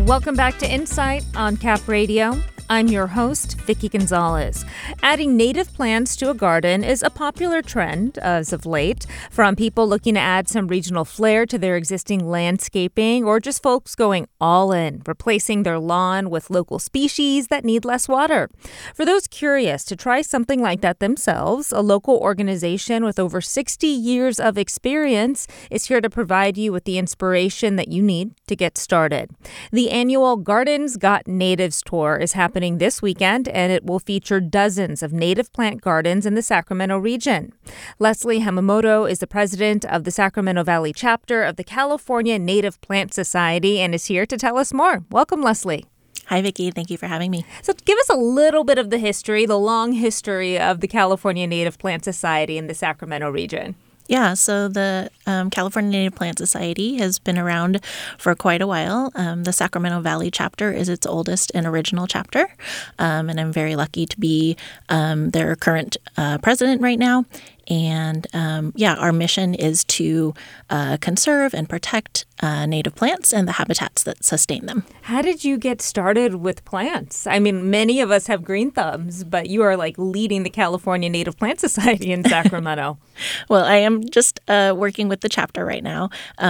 Welcome back to Insight on Cap Radio. I'm your host, Vicki Gonzalez. Adding native plants to a garden is a popular trend as of late, from people looking to add some regional flair to their existing landscaping, or just folks going all in, replacing their lawn with local species that need less water. For those curious to try something like that themselves, a local organization with over 60 years of experience is here to provide you with the inspiration that you need to get started. The annual Gardens Got Natives Tour is happening this weekend, and it will feature dozens of native plant gardens in the Sacramento region. Leslie Hamamoto is the president of the Sacramento Valley chapter of the California Native Plant Society and is here to tell us more. Welcome, Leslie. Hi, Vicki. Thank you for having me. So give us a little bit of the long history of the California Native Plant Society in the Sacramento region. Yeah, so the California Native Plant Society has been around for quite a while. The Sacramento Valley chapter is its oldest and original chapter, and I'm very lucky to be their current president right now. And our mission is to conserve and protect native plants and the habitats that sustain them. How did you get started with plants? I mean, many of us have green thumbs, but you are like leading the California Native Plant Society in Sacramento. Well, I am just working with the chapter right now.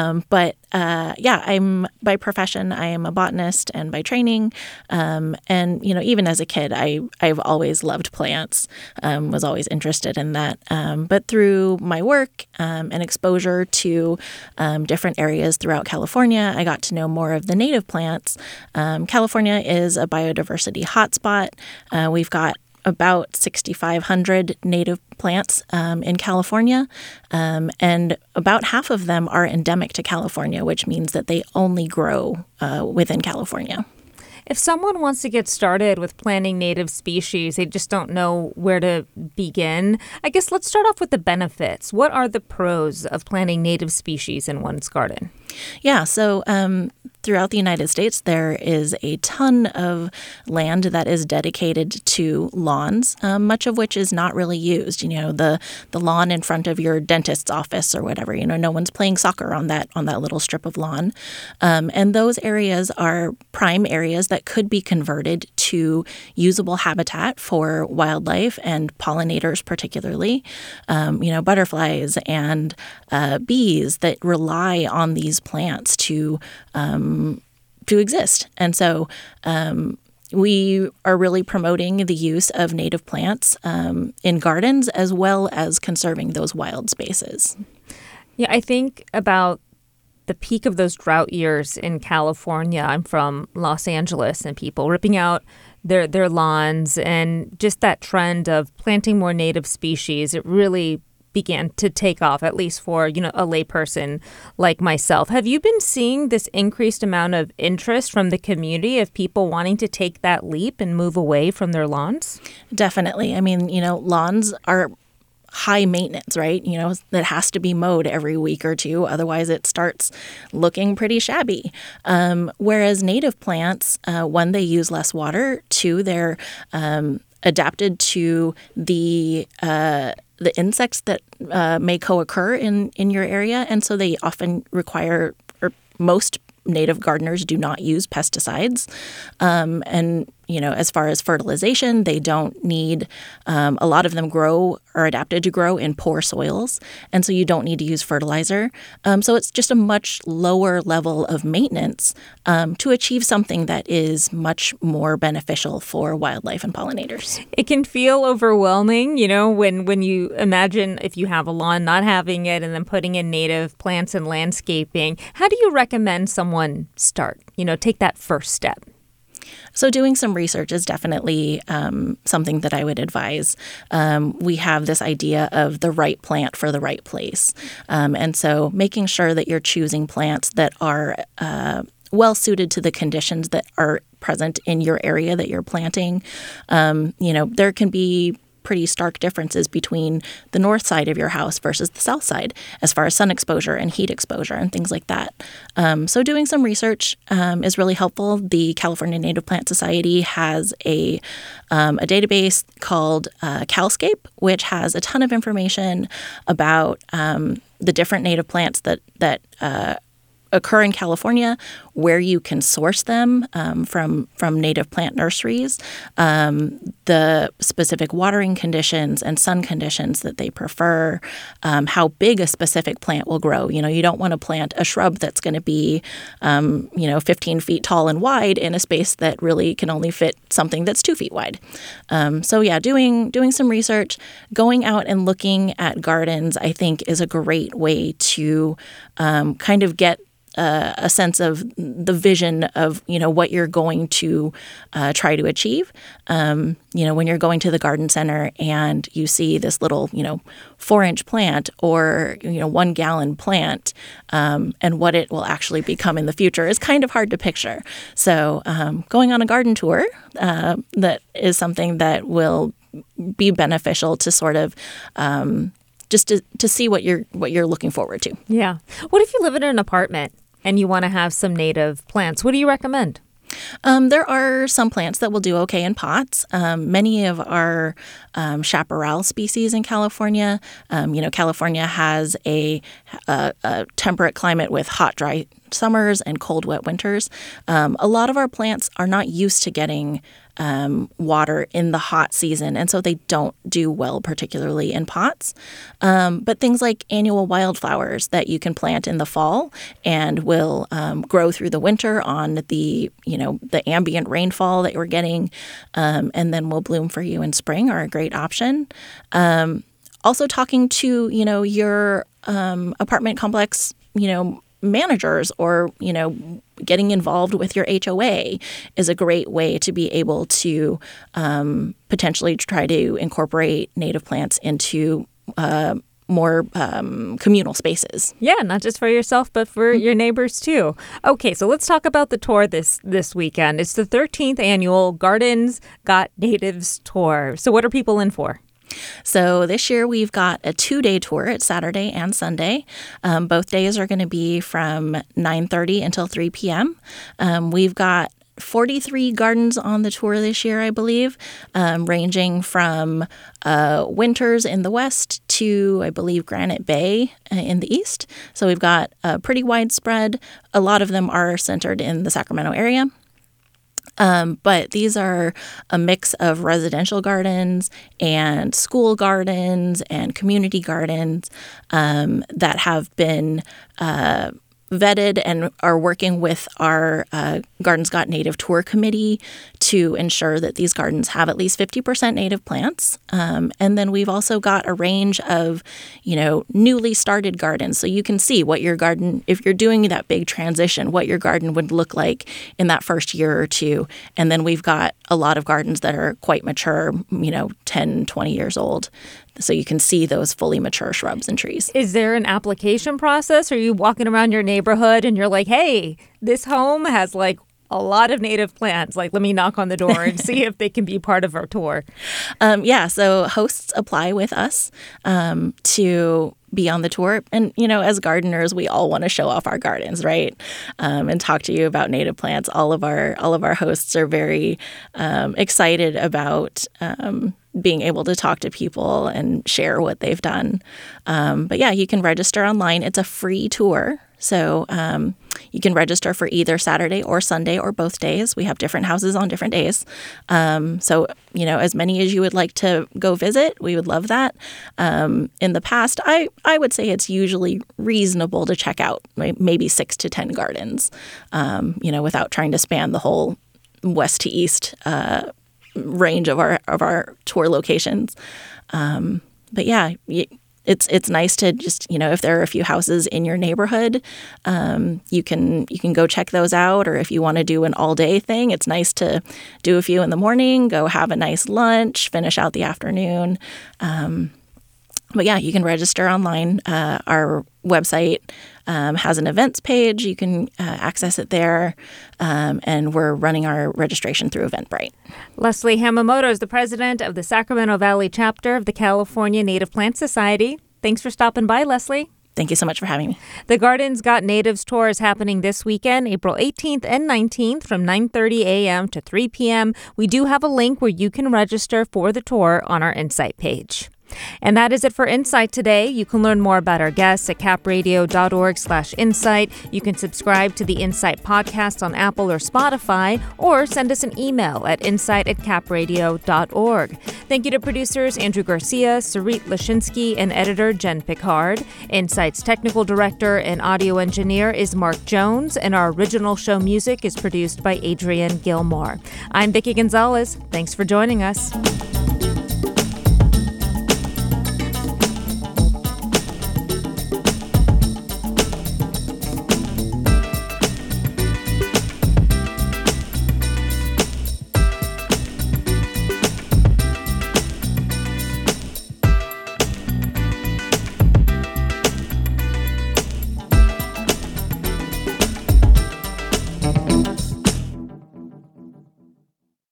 I'm by profession, I am a botanist, and by training. Even as a kid, I've always loved plants, was always interested in that. But through my work and exposure to different areas throughout California, I got to know more of the native plants. California is a biodiversity hotspot. We've got about 6,500 native plants in California, and about half of them are endemic to California, which means that they only grow within California. If someone wants to get started with planting native species, they just don't know where to begin, I guess let's start off with the benefits. What are the pros of planting native species in one's garden? Yeah, so throughout the United States, there is a ton of land that is dedicated to lawns, much of which is not really used. You know, the lawn in front of your dentist's office or whatever, no one's playing soccer on that little strip of lawn. And those areas are prime areas that could be converted to usable habitat for wildlife and pollinators particularly, butterflies and bees that rely on these plants to exist. And so we are really promoting the use of native plants in gardens as well as conserving those wild spaces. Yeah, I think about the peak of those drought years in California. I'm from Los Angeles, and people ripping out their lawns, and just that trend of planting more native species, it really began to take off, at least for, a layperson like myself. Have you been seeing this increased amount of interest from the community of people wanting to take that leap and move away from their lawns? Definitely. I mean, lawns are high maintenance, right? That has to be mowed every week or two. Otherwise, it starts looking pretty shabby. Whereas native plants, one, they use less water. Two, they're adapted to the insects that may co-occur in your area. And so they often require, or most native gardeners do not use pesticides. As far as fertilization, they don't need, a lot of them are adapted to grow in poor soils. And so you don't need to use fertilizer. So it's just a much lower level of maintenance to achieve something that is much more beneficial for wildlife and pollinators. It can feel overwhelming, when you imagine if you have a lawn, not having it, and then putting in native plants and landscaping. How do you recommend someone start, take that first step? So doing some research is definitely something that I would advise. We have this idea of the right plant for the right place. And so making sure that you're choosing plants that are well suited to the conditions that are present in your area that you're planting. There can be pretty stark differences between the north side of your house versus the south side as far as sun exposure and heat exposure and things like that. So doing some research is really helpful. The California Native Plant Society has a database called CalScape, which has a ton of information about the different native plants that occur in California, where you can source them from native plant nurseries, the specific watering conditions and sun conditions that they prefer, how big a specific plant will grow. You don't want to plant a shrub that's going to be 15 feet tall and wide in a space that really can only fit something that's 2 feet wide. Doing some research, going out and looking at gardens, I think, is a great way to kind of get a sense of the vision of, what you're going to try to achieve. When you're going to the garden center and you see this little, 4-inch plant or, 1 gallon plant, and what it will actually become in the future is kind of hard to picture. So going on a garden tour, that is something that will be beneficial to sort of just to see what you're looking forward to. Yeah. What if you live in an apartment and you want to have some native plants? What do you recommend? There are some plants that will do okay in pots. Many of our chaparral species in California, California has a temperate climate with hot, dry summers and cold, wet winters. A lot of our plants are not used to getting water in the hot season, and so they don't do well, particularly in pots. But things like annual wildflowers that you can plant in the fall and will grow through the winter on the ambient rainfall that we're getting, and then will bloom for you in spring are a great option. Also talking to, your apartment complex, managers or, getting involved with your HOA is a great way to be able to potentially try to incorporate native plants into more communal spaces. Yeah, not just for yourself, but for your neighbors too. Okay, so let's talk about the tour this weekend. It's the 13th annual Gardens Got Natives tour. So what are people in for? So this year we've got a 2-day tour. It's Saturday and Sunday. Both days are going to be from 9:30 until 3 p.m. We've got 43 gardens on the tour this year, I believe, ranging from Winters in the west to, I believe, Granite Bay in the east. So we've got a pretty widespread. A lot of them are centered in the Sacramento area. But these are a mix of residential gardens and school gardens and community gardens that have been vetted and are working with our Gardens Got Native Tour Committee to ensure that these gardens have at least 50% native plants. And then we've also got a range of, newly started gardens. So you can see what your garden, if you're doing that big transition, what your garden would look like in that first year or two. And then we've got a lot of gardens that are quite mature, 10, 20 years old. So you can see those fully mature shrubs and trees. Is there an application process? Are you walking around your neighborhood and you're like, hey, this home has a lot of native plants. Let me knock on the door and see if they can be part of our tour. So hosts apply with us to be on the tour. And, as gardeners, we all want to show off our gardens, right? And talk to you about native plants. All of our hosts are very excited about being able to talk to people and share what they've done. But yeah, you can register online. It's a free tour. So you can register for either Saturday or Sunday or both days. We have different houses on different days. So, as many as you would like to go visit, we would love that. In the past, I would say it's usually reasonable to check out maybe 6 to 10 gardens, without trying to span the whole west to east range of our tour locations. But yeah, it's nice to just, if there are a few houses in your neighborhood, you can go check those out. Or if you want to do an all day thing, it's nice to do a few in the morning, go have a nice lunch, finish out the afternoon. But yeah, you can register online. Our website has an events page. You can access it there. And we're running our registration through Eventbrite. Leslie Hamamoto is the president of the Sacramento Valley chapter of the California Native Plant Society. Thanks for stopping by, Leslie. Thank you so much for having me. The Gardens Got Natives tour is happening this weekend, April 18th and 19th from 9:30 a.m. to 3 p.m. We do have a link where you can register for the tour on our Insight page. And that is it for Insight today. You can learn more about our guests at capradio.org/insight. You can subscribe to the Insight podcast on Apple or Spotify, or send us an email at insight@capradio.org. Thank you to producers Andrew Garcia, Sarit Lashinsky, and editor Jen Picard. Insight's technical director and audio engineer is Mark Jones, and our original show music is produced by Adrian Gilmore. I'm Vicki Gonzalez. Thanks for joining us.